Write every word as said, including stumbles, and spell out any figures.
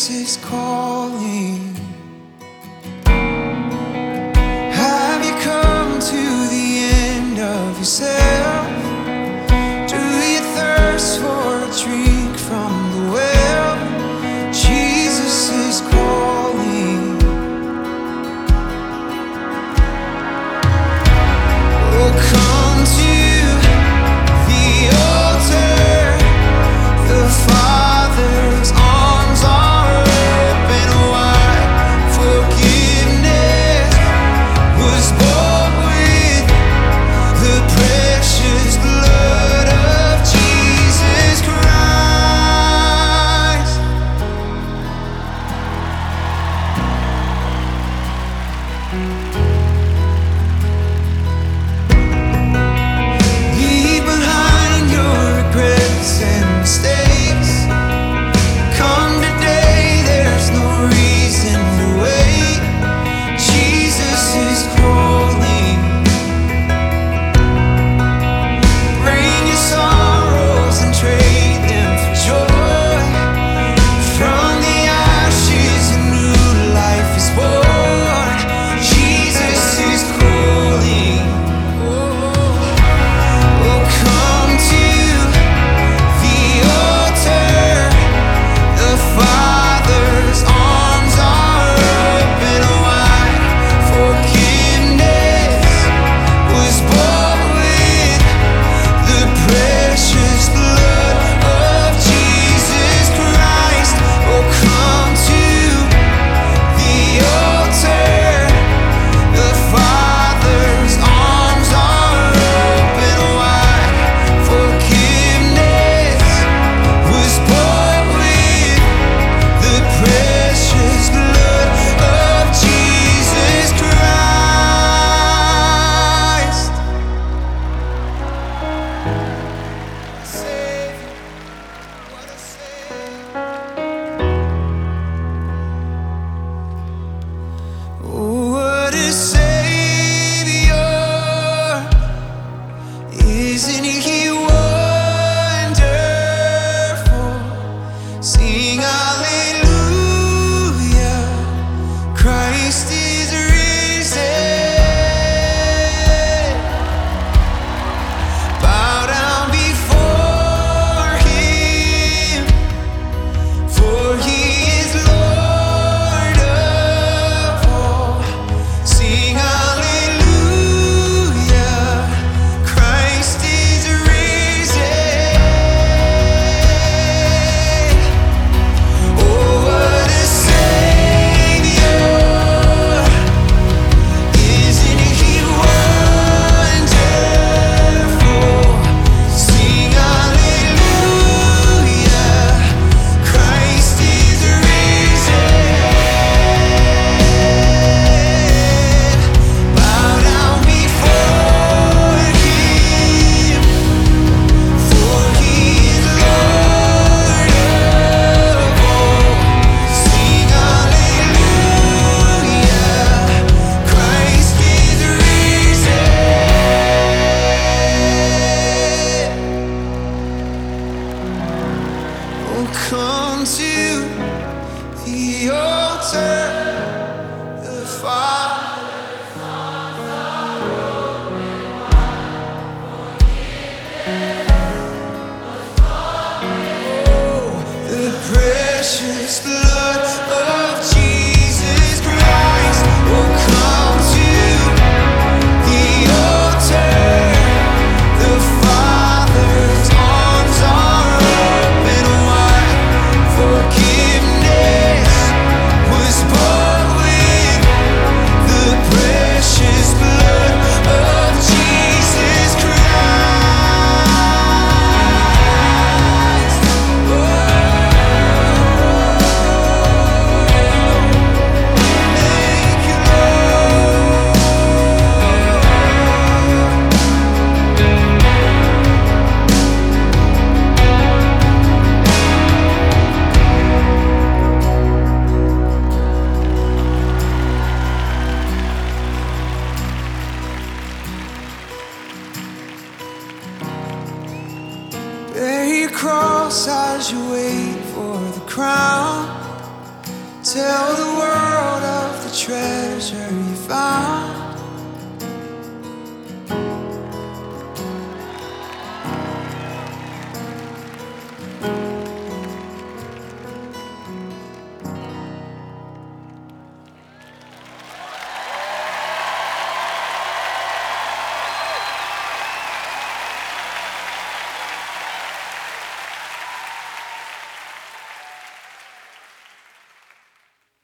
Jesus is calling. Have you come to the end of yourself? Do you thirst for a drink from the well? Jesus is calling. Oh, come to the altar. The Father's arms are open wide. Forgiveness was bought with the precious blood of Jesus Christ. Leave behind your regrets and mistakes. Come today, there's no reason to wait. Jesus is calling. Bring your sorrows and trade them for joy. From the ashes a new life is born. Jesus is calling. Oh, come to the altar. The Father's arms are open wide. Forgiveness was bought with the precious blood of Jesus Christ. Oh, come to the altar. The Father's arms are open wide. Forgiveness was bought with the precious blood of Jesus Christ. Savior, what a Savior. Oh, what a Savior. Isn't He wonderful? Sing hallelujah. Christ is risen. Bow down before Him, for He is Lord of all. Sing hallelujah. Christ is risen. Oh, what a Savior. Isn't He wonderful? Sing hallelujah. Christ is risen. Bow down before Him, for He is Lord of all. Sing hallelujah. Christ is risen. Oh, come to the altar. The Father. The precious blood of Jesus Christ. Oh, come to the altar. The Father's arms are open wide. Forgiveness was bought with the precious blood of Jesus Christ. Thank you, bear your cross as you wait for the crown. Tell the world of the treasure